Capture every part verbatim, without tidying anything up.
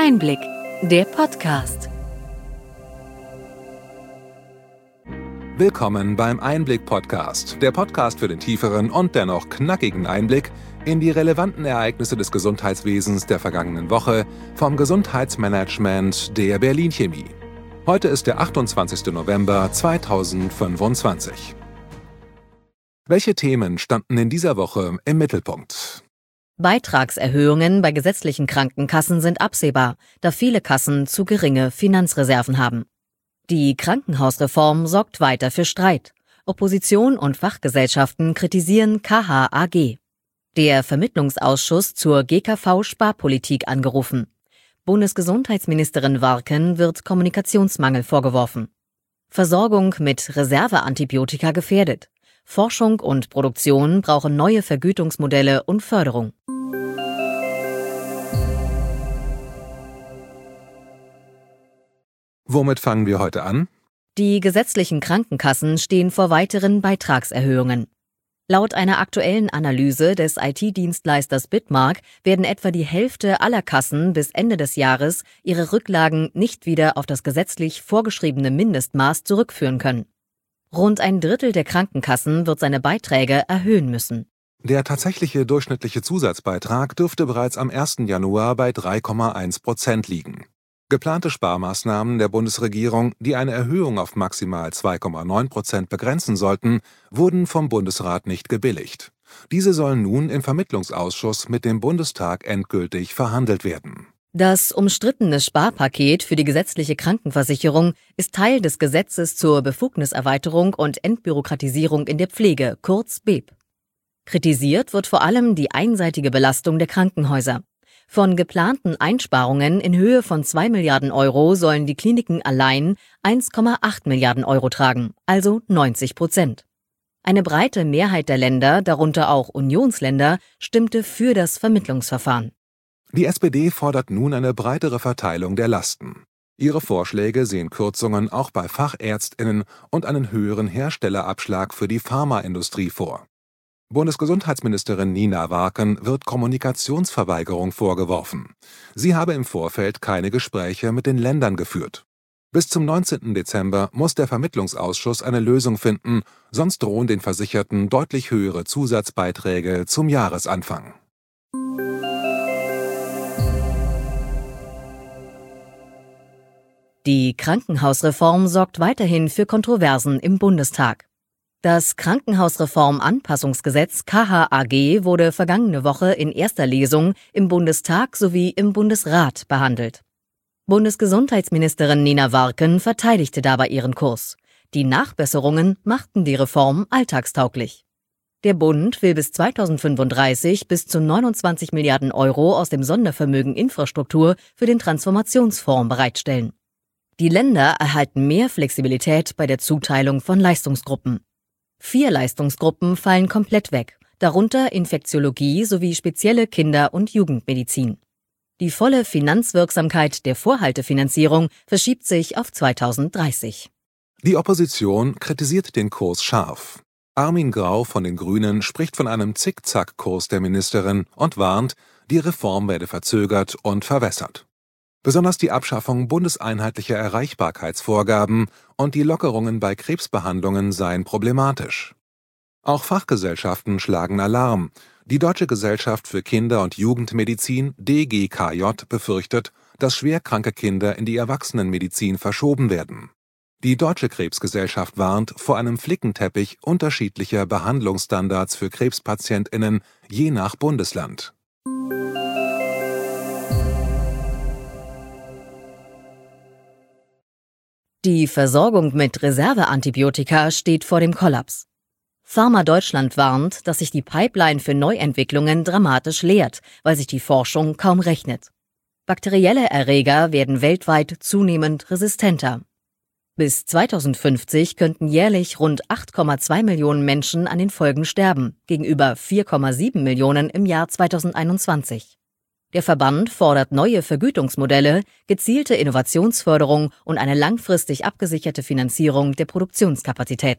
Einblick, der Podcast. Willkommen beim Einblick-Podcast, der Podcast für den tieferen und dennoch knackigen Einblick in die relevanten Ereignisse des Gesundheitswesens der vergangenen Woche vom Gesundheitsmanagement der Berlin Chemie. Heute ist der achtundzwanzigster November zweitausendfünfundzwanzig. Welche Themen standen in dieser Woche im Mittelpunkt? Beitragserhöhungen bei gesetzlichen Krankenkassen sind absehbar, da viele Kassen zu geringe Finanzreserven haben. Die Krankenhausreform sorgt weiter für Streit. Opposition und Fachgesellschaften kritisieren K H A G. Der Vermittlungsausschuss zur G K V-Sparpolitik angerufen. Bundesgesundheitsministerin Warken wird Kommunikationsmangel vorgeworfen. Versorgung mit Reserveantibiotika gefährdet. Forschung und Produktion brauchen neue Vergütungsmodelle und Förderung. Womit fangen wir heute an? Die gesetzlichen Krankenkassen stehen vor weiteren Beitragserhöhungen. Laut einer aktuellen Analyse des I T-Dienstleisters Bitmark werden etwa die Hälfte aller Kassen bis Ende des Jahres ihre Rücklagen nicht wieder auf das gesetzlich vorgeschriebene Mindestmaß zurückführen können. Rund ein Drittel der Krankenkassen wird seine Beiträge erhöhen müssen. Der tatsächliche durchschnittliche Zusatzbeitrag dürfte bereits am ersten Januar bei drei Komma eins Prozent liegen. Geplante Sparmaßnahmen der Bundesregierung, die eine Erhöhung auf maximal zwei Komma neun Prozent begrenzen sollten, wurden vom Bundesrat nicht gebilligt. Diese sollen nun im Vermittlungsausschuss mit dem Bundestag endgültig verhandelt werden. Das umstrittene Sparpaket für die gesetzliche Krankenversicherung ist Teil des Gesetzes zur Befugniserweiterung und Entbürokratisierung in der Pflege, kurz B E P. Kritisiert wird vor allem die einseitige Belastung der Krankenhäuser. Von geplanten Einsparungen in Höhe von zwei Milliarden Euro sollen die Kliniken allein eins Komma acht Milliarden Euro tragen, also neunzig Prozent. Eine breite Mehrheit der Länder, darunter auch Unionsländer, stimmte für das Vermittlungsverfahren. Die S P D fordert nun eine breitere Verteilung der Lasten. Ihre Vorschläge sehen Kürzungen auch bei FachärztInnen und einen höheren Herstellerabschlag für die Pharmaindustrie vor. Bundesgesundheitsministerin Nina Warken wird Kommunikationsverweigerung vorgeworfen. Sie habe im Vorfeld keine Gespräche mit den Ländern geführt. Bis zum neunzehnten Dezember muss der Vermittlungsausschuss eine Lösung finden, sonst drohen den Versicherten deutlich höhere Zusatzbeiträge zum Jahresanfang. Die Krankenhausreform sorgt weiterhin für Kontroversen im Bundestag. Das Krankenhausreform-Anpassungsgesetz K H A G wurde vergangene Woche in erster Lesung im Bundestag sowie im Bundesrat behandelt. Bundesgesundheitsministerin Nina Warken verteidigte dabei ihren Kurs. Die Nachbesserungen machten die Reform alltagstauglich. Der Bund will bis zweitausendfünfunddreißig bis zu neunundzwanzig Milliarden Euro aus dem Sondervermögen Infrastruktur für den Transformationsfonds bereitstellen. Die Länder erhalten mehr Flexibilität bei der Zuteilung von Leistungsgruppen. Vier Leistungsgruppen fallen komplett weg, darunter Infektiologie sowie spezielle Kinder- und Jugendmedizin. Die volle Finanzwirksamkeit der Vorhaltefinanzierung verschiebt sich auf zweitausenddreißig. Die Opposition kritisiert den Kurs scharf. Armin Grau von den Grünen spricht von einem Zickzack-Kurs der Ministerin und warnt, die Reform werde verzögert und verwässert. Besonders die Abschaffung bundeseinheitlicher Erreichbarkeitsvorgaben und die Lockerungen bei Krebsbehandlungen seien problematisch. Auch Fachgesellschaften schlagen Alarm. Die Deutsche Gesellschaft für Kinder- und Jugendmedizin D G K J befürchtet, dass schwerkranke Kinder in die Erwachsenenmedizin verschoben werden. Die Deutsche Krebsgesellschaft warnt vor einem Flickenteppich unterschiedlicher Behandlungsstandards für KrebspatientInnen je nach Bundesland. Die Versorgung mit Reserveantibiotika steht vor dem Kollaps. Pharma Deutschland warnt, dass sich die Pipeline für Neuentwicklungen dramatisch leert, weil sich die Forschung kaum rechnet. Bakterielle Erreger werden weltweit zunehmend resistenter. Bis zweitausendfünfzig könnten jährlich rund acht Komma zwei Millionen Menschen an den Folgen sterben, gegenüber vier Komma sieben Millionen im Jahr zweitausendeinundzwanzig. Der Verband fordert neue Vergütungsmodelle, gezielte Innovationsförderung und eine langfristig abgesicherte Finanzierung der Produktionskapazitäten.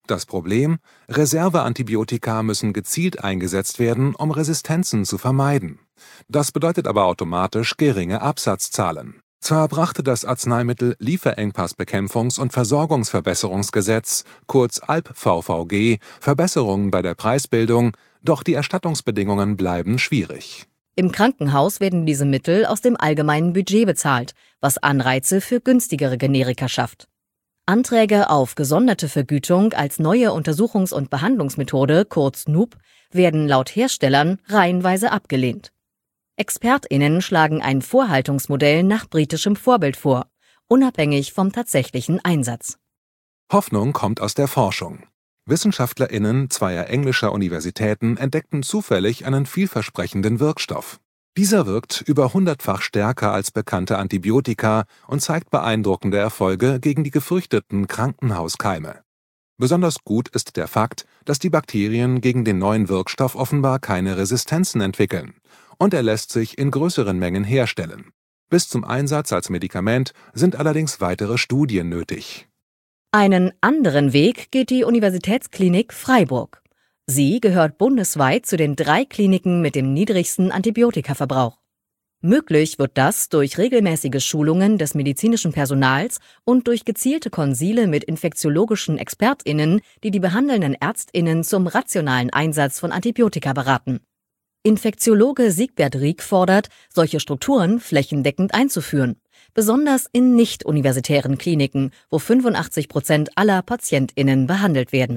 Das Problem: Reserveantibiotika müssen gezielt eingesetzt werden, um Resistenzen zu vermeiden. Das bedeutet aber automatisch geringe Absatzzahlen. Zwar brachte das Arzneimittel-Lieferengpassbekämpfungs- und Versorgungsverbesserungsgesetz, kurz A L P V V G, Verbesserungen bei der Preisbildung, doch die Erstattungsbedingungen bleiben schwierig. Im Krankenhaus werden diese Mittel aus dem allgemeinen Budget bezahlt, was Anreize für günstigere Generika schafft. Anträge auf gesonderte Vergütung als neue Untersuchungs- und Behandlungsmethode, kurz N U B, werden laut Herstellern reihenweise abgelehnt. ExpertInnen schlagen ein Vorhaltungsmodell nach britischem Vorbild vor, unabhängig vom tatsächlichen Einsatz. Hoffnung kommt aus der Forschung. WissenschaftlerInnen zweier englischer Universitäten entdeckten zufällig einen vielversprechenden Wirkstoff. Dieser wirkt über hundertfach stärker als bekannte Antibiotika und zeigt beeindruckende Erfolge gegen die gefürchteten Krankenhauskeime. Besonders gut ist der Fakt, dass die Bakterien gegen den neuen Wirkstoff offenbar keine Resistenzen entwickeln. Und er lässt sich in größeren Mengen herstellen. Bis zum Einsatz als Medikament sind allerdings weitere Studien nötig. Einen anderen Weg geht die Universitätsklinik Freiburg. Sie gehört bundesweit zu den drei Kliniken mit dem niedrigsten Antibiotikaverbrauch. Möglich wird das durch regelmäßige Schulungen des medizinischen Personals und durch gezielte Konsile mit infektiologischen ExpertInnen, die die behandelnden ÄrztInnen zum rationalen Einsatz von Antibiotika beraten. Infektiologe Siegbert Rieck fordert, solche Strukturen flächendeckend einzuführen, besonders in nicht-universitären Kliniken, wo fünfundachtzig Prozent aller PatientInnen behandelt werden.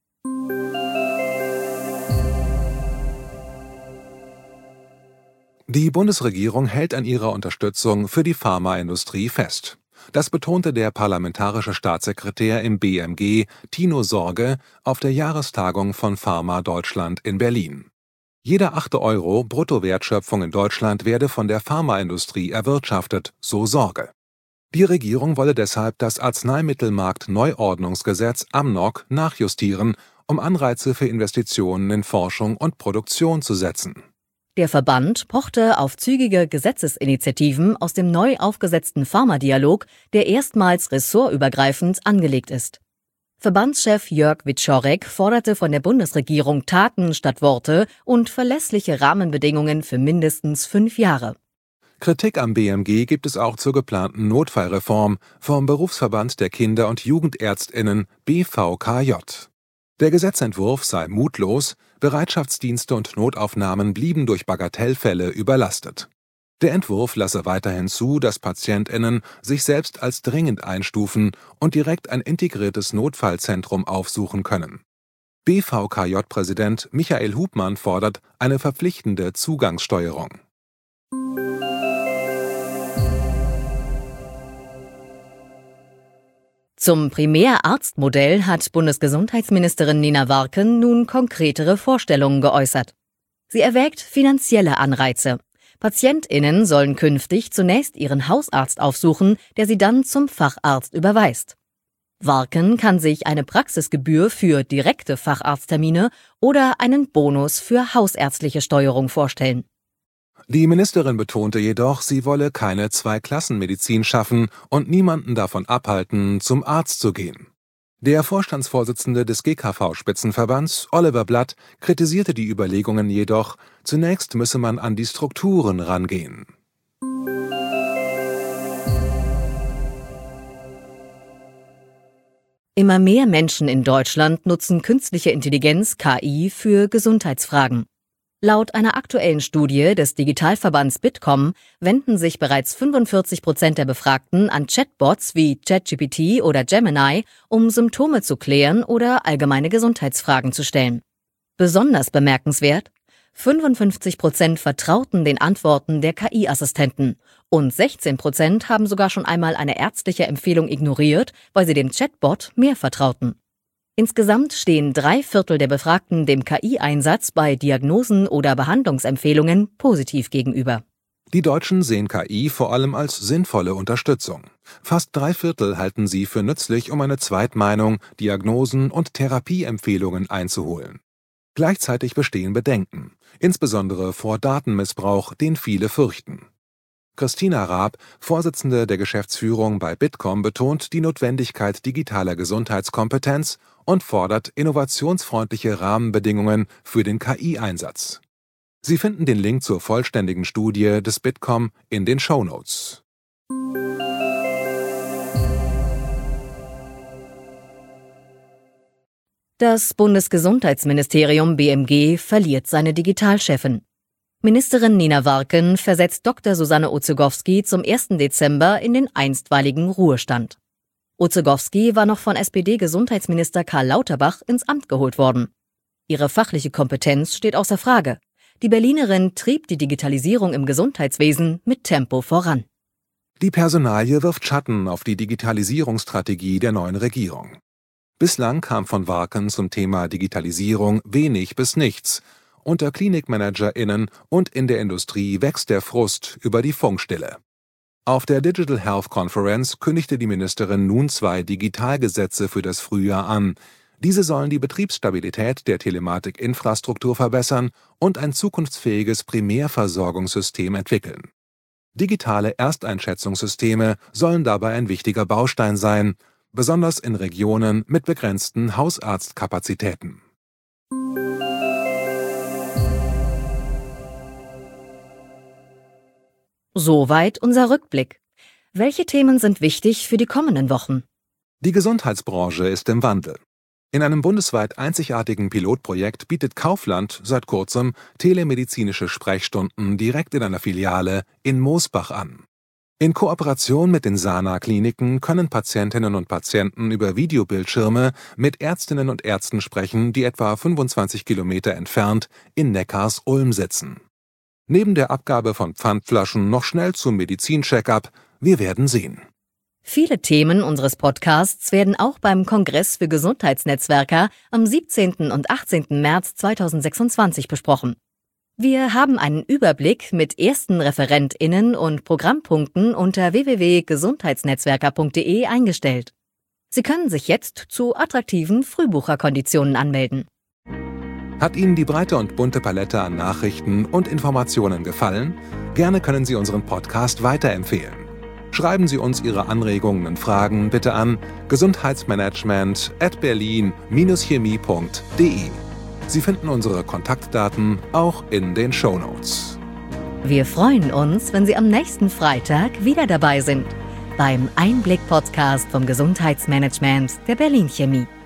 Die Bundesregierung hält an ihrer Unterstützung für die Pharmaindustrie fest. Das betonte der parlamentarische Staatssekretär im B M G, Tino Sorge, auf der Jahrestagung von Pharma Deutschland in Berlin. Jeder achte Euro Bruttowertschöpfung in Deutschland werde von der Pharmaindustrie erwirtschaftet, so Sorge. Die Regierung wolle deshalb das Arzneimittelmarkt-Neuordnungsgesetz AMNOG nachjustieren, um Anreize für Investitionen in Forschung und Produktion zu setzen. Der Verband pochte auf zügige Gesetzesinitiativen aus dem neu aufgesetzten Pharmadialog, der erstmals ressortübergreifend angelegt ist. Verbandschef Jörg Wieczorek forderte von der Bundesregierung Taten statt Worte und verlässliche Rahmenbedingungen für mindestens fünf Jahre. Kritik am B M G gibt es auch zur geplanten Notfallreform vom Berufsverband der Kinder- und JugendärztInnen B V K J. Der Gesetzentwurf sei mutlos, Bereitschaftsdienste und Notaufnahmen blieben durch Bagatellfälle überlastet. Der Entwurf lasse weiterhin zu, dass PatientInnen sich selbst als dringend einstufen und direkt ein integriertes Notfallzentrum aufsuchen können. B V K J-Präsident Michael Hubmann fordert eine verpflichtende Zugangssteuerung. Zum Primärarztmodell hat Bundesgesundheitsministerin Nina Warken nun konkretere Vorstellungen geäußert. Sie erwägt finanzielle Anreize. PatientInnen sollen künftig zunächst ihren Hausarzt aufsuchen, der sie dann zum Facharzt überweist. Warken kann sich eine Praxisgebühr für direkte Facharzttermine oder einen Bonus für hausärztliche Steuerung vorstellen. Die Ministerin betonte jedoch, sie wolle keine Zweiklassenmedizin schaffen und niemanden davon abhalten, zum Arzt zu gehen. Der Vorstandsvorsitzende des G K V-Spitzenverbands, Oliver Blatt, kritisierte die Überlegungen jedoch, zunächst müsse man an die Strukturen rangehen. Immer mehr Menschen in Deutschland nutzen künstliche Intelligenz K I für Gesundheitsfragen. Laut einer aktuellen Studie des Digitalverbands Bitkom wenden sich bereits fünfundvierzig Prozent der Befragten an Chatbots wie ChatGPT oder Gemini, um Symptome zu klären oder allgemeine Gesundheitsfragen zu stellen. Besonders bemerkenswert: fünfundfünfzig Prozent vertrauten den Antworten der K I-Assistenten und sechzehn Prozent haben sogar schon einmal eine ärztliche Empfehlung ignoriert, weil sie dem Chatbot mehr vertrauten. Insgesamt stehen drei Viertel der Befragten dem K I-Einsatz bei Diagnosen oder Behandlungsempfehlungen positiv gegenüber. Die Deutschen sehen K I vor allem als sinnvolle Unterstützung. Fast drei Viertel halten sie für nützlich, um eine Zweitmeinung, Diagnosen und Therapieempfehlungen einzuholen. Gleichzeitig bestehen Bedenken, insbesondere vor Datenmissbrauch, den viele fürchten. Christina Raab, Vorsitzende der Geschäftsführung bei Bitkom, betont die Notwendigkeit digitaler Gesundheitskompetenz und fordert innovationsfreundliche Rahmenbedingungen für den K I-Einsatz. Sie finden den Link zur vollständigen Studie des Bitkom in den Shownotes. Das Bundesgesundheitsministerium B M G verliert seine Digitalchefin. Ministerin Nina Warken versetzt Doktor Susanne Ozegowski zum ersten Dezember in den einstweiligen Ruhestand. Ozegowski war noch von S P D-Gesundheitsminister Karl Lauterbach ins Amt geholt worden. Ihre fachliche Kompetenz steht außer Frage. Die Berlinerin trieb die Digitalisierung im Gesundheitswesen mit Tempo voran. Die Personalie wirft Schatten auf die Digitalisierungsstrategie der neuen Regierung. Bislang kam von Warken zum Thema Digitalisierung wenig bis nichts. Unter KlinikmanagerInnen und in der Industrie wächst der Frust über die Funkstille. Auf der Digital Health Conference kündigte die Ministerin nun zwei Digitalgesetze für das Frühjahr an. Diese sollen die Betriebsstabilität der Telematikinfrastruktur verbessern und ein zukunftsfähiges Primärversorgungssystem entwickeln. Digitale Ersteinschätzungssysteme sollen dabei ein wichtiger Baustein sein, besonders in Regionen mit begrenzten Hausarztkapazitäten. Soweit unser Rückblick. Welche Themen sind wichtig für die kommenden Wochen? Die Gesundheitsbranche ist im Wandel. In einem bundesweit einzigartigen Pilotprojekt bietet Kaufland seit kurzem telemedizinische Sprechstunden direkt in einer Filiale in Moosbach an. In Kooperation mit den Sana-Kliniken können Patientinnen und Patienten über Videobildschirme mit Ärztinnen und Ärzten sprechen, die etwa fünfundzwanzig Kilometer entfernt in Neckars-Ulm sitzen. Neben der Abgabe von Pfandflaschen noch schnell zum Medizincheck-up. Wir werden sehen. Viele Themen unseres Podcasts werden auch beim Kongress für Gesundheitsnetzwerker am siebzehnten und achtzehnten März zweitausendsechsundzwanzig besprochen. Wir haben einen Überblick mit ersten ReferentInnen und Programmpunkten unter w w w punkt gesundheitsnetzwerker punkt d e eingestellt. Sie können sich jetzt zu attraktiven Frühbucherkonditionen anmelden. Hat Ihnen die breite und bunte Palette an Nachrichten und Informationen gefallen? Gerne können Sie unseren Podcast weiterempfehlen. Schreiben Sie uns Ihre Anregungen und Fragen bitte an gesundheitsmanagement at berlin dash chemie punkt d e. Sie finden unsere Kontaktdaten auch in den Shownotes. Wir freuen uns, wenn Sie am nächsten Freitag wieder dabei sind beim Einblick-Podcast vom Gesundheitsmanagement der Berlin Chemie.